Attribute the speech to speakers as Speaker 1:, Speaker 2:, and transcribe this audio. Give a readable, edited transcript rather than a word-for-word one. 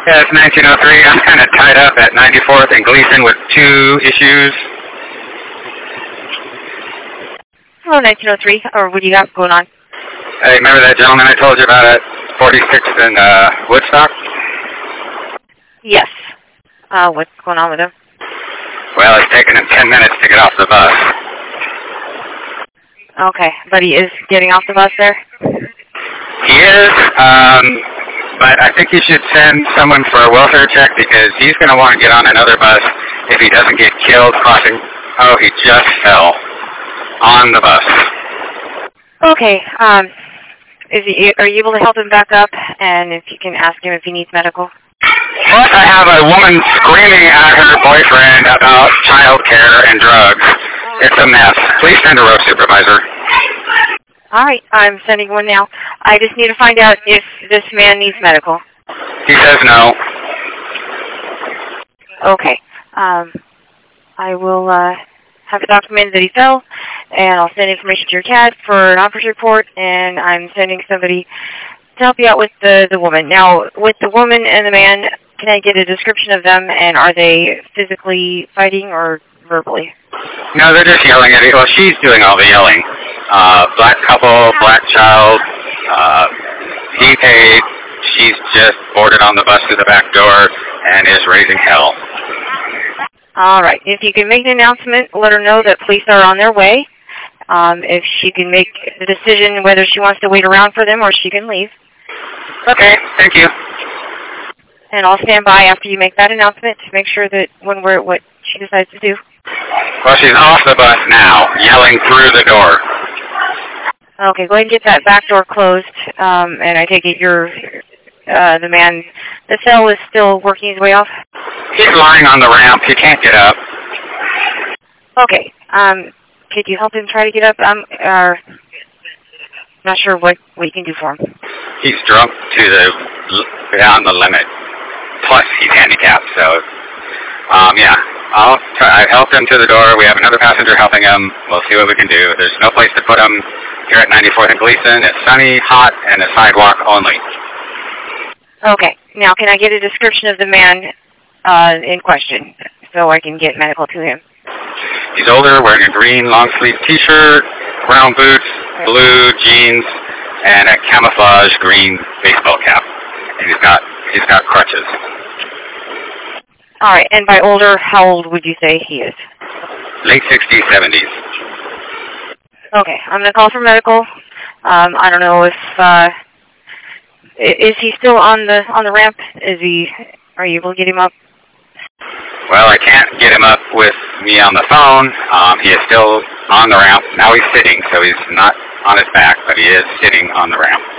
Speaker 1: Yeah, it's 1903. I'm kind of tied up at 94th and Gleason with 2 issues.
Speaker 2: Hello, 1903. Or what do you got going on?
Speaker 1: Hey, remember that gentleman I told you about at 46th and Woodstock?
Speaker 2: Yes. What's going on with him?
Speaker 1: Well, it's taken him 10 minutes to get off the bus.
Speaker 2: Okay, but he is getting off the bus there?
Speaker 1: He is, but I think you should send someone for a welfare check because he's going to want to get on another bus if he doesn't get killed crossing. Oh, he just fell on the bus.
Speaker 2: Okay, are you able to help him back up? And if you can ask him if he needs medical?
Speaker 1: Plus, I have a woman screaming at her boyfriend about child care and drugs. It's a mess. Please send a road supervisor.
Speaker 2: All right, I'm sending one now. I just need to find out if this man needs medical.
Speaker 1: He says no.
Speaker 2: Okay. I will have it documented that he fell, and I'll send information to your CAD for an officer's report, and I'm sending somebody to help you out with the woman. Now, with the woman and the man, can I get a description of them, and are they physically fighting or verbally?
Speaker 1: No, they're just yelling at it. Well, she's doing all the yelling. Black couple, black child, he paid. She's just boarded on the bus to the back door and is raising hell.
Speaker 2: All right. If you can make an announcement, let her know that police are on their way. If she can make the decision whether she wants to wait around for them or she can leave.
Speaker 1: Okay, thank you.
Speaker 2: And I'll stand by after you make that announcement to make sure that when we're what she decides to do.
Speaker 1: Well, she's off the bus now, yelling through the door.
Speaker 2: Okay, go ahead and get that back door closed. And I take it you're the man. The cell is still working his way off?
Speaker 1: He's lying on the ramp. He can't get up.
Speaker 2: Okay. Could you help him try to get up? I'm not sure what you can do for him.
Speaker 1: He's drunk to beyond the limit. Plus, he's handicapped, so, yeah. I helped him to the door. We have another passenger helping him. We'll see what we can do. There's no place to put him here at 94th and Gleason. It's sunny, hot, and a sidewalk only.
Speaker 2: Okay. Now, can I get a description of the man in question so I can get medical to him?
Speaker 1: He's older, wearing a green long-sleeve T-shirt, brown boots, blue jeans, and a camouflage green baseball cap. And he's got crutches.
Speaker 2: All right. And by older, how old would you say he is?
Speaker 1: Late 60s, 70s.
Speaker 2: Okay. I'm going to call for medical. I don't know if is he still on the ramp? Are you able to get him up?
Speaker 1: Well, I can't get him up with me on the phone. He is still on the ramp. Now he's sitting, so he's not on his back, but he is sitting on the ramp.